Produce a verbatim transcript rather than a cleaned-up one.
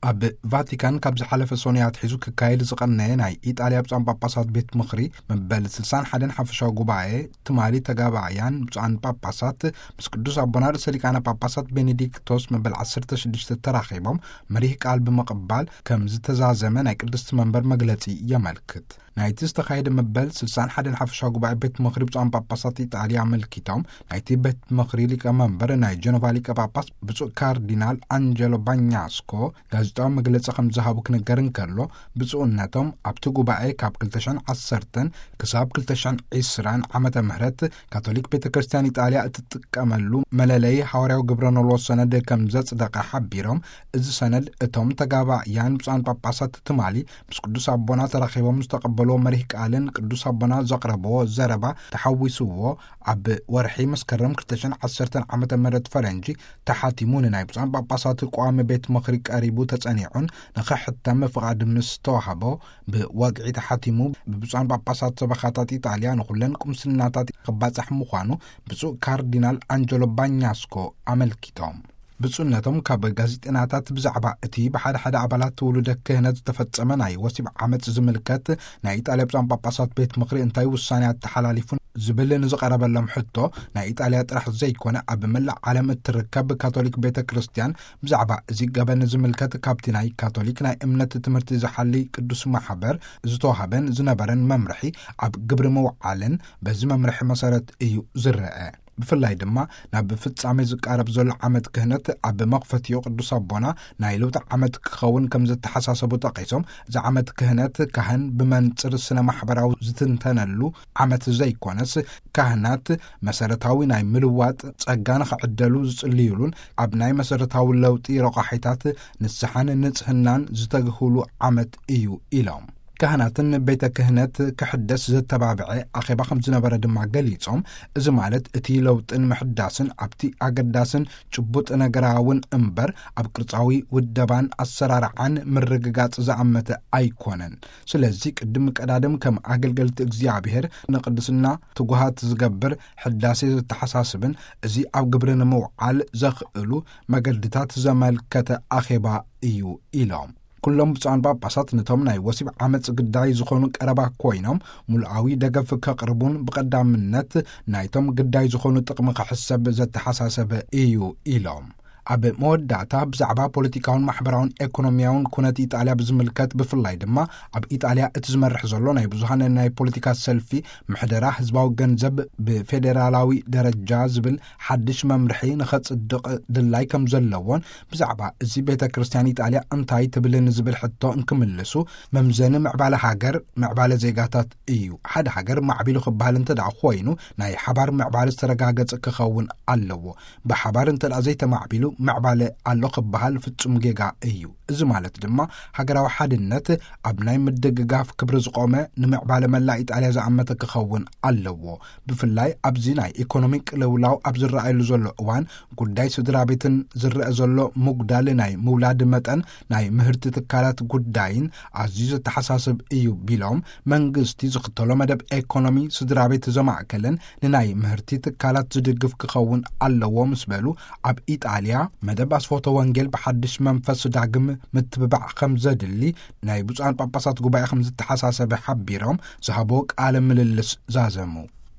ኣብ ቫቲካን ካብ ዝሓለፈ ሶንያት ሒዙ ክካየድ ዝቐነየ ናይ ኢጣልያ ብፁዓን ጳጳሳት ቤት ምኽሪ መበል ስልሳን ሓደ ሓፈሻዊ ጉባኤ ትማሊ ተጋባእያን ብፁዓን ጳጳሳት ምስ ቅዱስ ኣቦና ርእሰ ሊቃነ ጳጳሳት ቤኔዲክቶስ መበል ዓሰርተ ሽዱሽተ ተራኺቦም መሪህ ቃል ብምቕባል ከም ዝተዛዘመ ናይ ቅድስቲ መንበር መግለጺ የመልክት። ናይቲ ዝተኻየደ መበል ስልሳን ሓደ ሓፈሻዊ ጉባኤ ቤት ምኽሪ ብፁዓን ጳጳሳት ኢጣልያ ኣመልኪቶም ናይቲ ቤት ምኽሪ ሊቀ መንበር ናይ ጀኖቫ ሊቀ ጳጳስ ብፁዕ ካርዲናል አንጀሎ ባኛስኮ ጋዜጣዊ መግለጺ ከም ዝሃቡ ክነገር እንከሎ ብፁዕነቶም ኣብቲ ጉባኤ ካብ ክልተ ሽሕን ዓሰርተን ክሳብ ክልተ ሽሕን ዒስራን ዓመተ ምህረት ካቶሊክ ቤተ ክርስቲያን ኢጣልያ እትጥቀመሉ መለለይ ሓዋርያዊ ግብረ ነልዎ ሰነድ ከም ዘጽደቐ ሓቢሮም እዚ ሰነድ እቶም ተጋባእያን ብፁዓን ጳጳሳት ትማሊ ምስ ቅዱስ ኣቦና ተራኺቦም ዝተቐበሉ መሪህ ቃልን ቅዱስ ኣቦና ዘቕረብዎ ዘረባ ተሓዊስዎ ኣብ ወርሒ መስከረም ክልተ ሽሕን ዓሰርተን ዓመተ ምህረት ፈረንጂ ተሓቲሙ ንናይ ብፁዓን ጳጳሳት ቋሚ ቤት ምኽሪ ቀሪቡ ተጸኒዑን ንኽሕተም ፍቓድ ምስ ተዋህቦ ብወግዒ ተሓቲሙ ብብፁዓን ጳጳሳት ሰበኻታት ኢጣልያ ንኹለን ቁምስናታት ክባጽሕ ምዃኑ ብፁዕ ካርዲናል አንጀሎ ባኛስኮ ኣመልኪቶም። ብፁዕነቶም ካብ ጋዜጠኛታት ብዛዕባ እቲ ብሓደ ሓደ ኣባላት ውሉደ ክህነት ዝተፈጸመ ናይ ወሲብ ዓመፅ ዝምልከት ናይ ኢጣልያ ብፁዓን ጳጳሳት ቤት ምኽሪ እንታይ ውሳኔያት ተሓላሊፉን ዝብል ንዝቐረበሎም ሕቶ ናይ ኢጣልያ ጥራሕ ዘይኮነ ኣብ መላእ ዓለም እትርከብ ካቶሊክ ቤተ ክርስቲያን ብዛዕባ እዚ ገበን ዝምልከት ካብቲ ናይ ካቶሊክ ናይ እምነት ትምህርቲ ዝሓሊ ቅዱስ ማሕበር ዝተዋሃበን ዝነበረን መምርሒ ኣብ ግብሪ ምውዓልን በዚ መምርሒ መሰረት እዩ ዝረአ። ብፍላይ ድማ ናብ ፍጻሜ ዝቃረብ ዘሎ ዓመት ክህነት ኣብ መኽፈትዮ ቅዱስ ኣቦና ናይ ለውጢ ዓመት ክኸውን ከም ዝተሓሳሰቡ ጠቒሶም እዚ ዓመት ክህነት ካህን ብመንጽር ስነ ማሕበራዊ ዝትንተነሉ ዓመት ዘይኮነስ ካህናት መሰረታዊ ናይ ምልዋጥ ጸጋ ንኽዕደሉ ዝጽልዩሉን ኣብ ናይ መሰረታዊ ለውጢ ረቓሒታት ንስሓን ንጽህናን ዝተግህሉ ዓመት እዩ ኢሎም። ካህናትን ቤተ ክህነት ክሕደስ ዝተባብዐ ኣኼባ ከም ዝነበረ ድማ ገሊጾም እዚ ማለት እቲ ለውጥን ምሕዳስን ኣብቲ ኣገዳስን ጭቡጥ ነገራውን እምበር ኣብ ቅርጻዊ ውደባን ኣሰራርዓን ምርግጋጽ ዝኣመተ ኣይኮነን። ስለዚ ቅድሚ ቀዳድም ከም ኣገልገልቲ እግዚኣብሔር ንቅድስና ትጉሃት ዝገብር ሕዳሴ ዝተሓሳስብን እዚ ኣብ ግብሪ ንምውዓል ዘኽእሉ መገድታት ዘመልከተ ኣኼባ እዩ ኢሎም። ኩሎም ብፁዓን ጳጳሳት ነቶም ናይ ወሲብ ዓመፅ ግዳይ ዝኾኑ ቀረባ ኮይኖም ሙሉኣዊ ደገፍ ከቕርቡን ብቐዳምነት ናይቶም ግዳይ ዝኾኑ ጥቕሚ ክሕሰብ ዘተሓሳሰበ እዩ ኢሎም። ኣብ መወዳእታ ብዛዕባ ፖለቲካውን ማሕበራውን ኢኮኖሚያውን ኩነት ኢጣልያ ብዝምልከት ብፍላይ ድማ ኣብ ኢጣልያ እቲ ዝመርሕ ዘሎ ናይ ብዙሃን ናይ ፖለቲካ ሰልፊ ምሕደራ ህዝባዊ ገንዘብ ብፌዴራላዊ ደረጃ ዝብል ሓድሽ መምርሒ ንኸጽድቕ ድላይ ከም ዘለዎን ብዛዕባ እዚ ቤተ ክርስቲያን ኢጣልያ እንታይ ትብልን ዝብል ሕቶ እንክምልሱ መምዘኒ ምዕባለ ሃገር ምዕባለ ዜጋታት እዩ። ሓደ ሃገር ማዕቢሉ ክበሃል እንተ ደኣ ኮይኑ ናይ ሓባር ምዕባለ ዝተረጋገጸ ክኸውን ኣለዎ። ብሓባር እንተ ደኣ ዘይተማዕቢሉ ምዕባለ ኣሎ ክበሃል ፍጹም ጌጋ እዩ። እዚ ማለት ድማ ሃገራዊ ሓድነት ኣብ ናይ ምድግጋፍ ክብሪ ዝቆመ ንምዕባለ መላእ ኢጣልያ ዝኣመተ ክኸውን ኣለዎ። ብፍላይ ኣብዚ ናይ ኢኮኖሚ ቅልውላው ኣብ ዝረኣየሉ ዘሎ እዋን ጉዳይ ስድራ ቤትን ዝረአ ዘሎ ምጉዳል ናይ ምውላድ መጠን ናይ ምህርቲ ትካላት ጉዳይን ኣዝዩ ዘተሓሳስብ እዩ ቢሎም መንግስቲ ዝኽተሎ መደብ ኢኮኖሚ ስድራ ቤት ዘማእከለን ንናይ ምህርቲ ትካላት ዝድግፍ ክኸውን ኣለዎ ምስ በሉ ኣብ ኢጣልያ መደብ ኣስፎቶ ወንጌል ብሓድሽ መንፈስ ዳግም ምትብባዕ ከም ዘድሊ ናይ ብፁዓን ጳጳሳት ጉባኤ ከም ዝተሓሳሰበ ሓቢሮም ዝሃቦ ቃለ ምልልስ ዛዘሙ።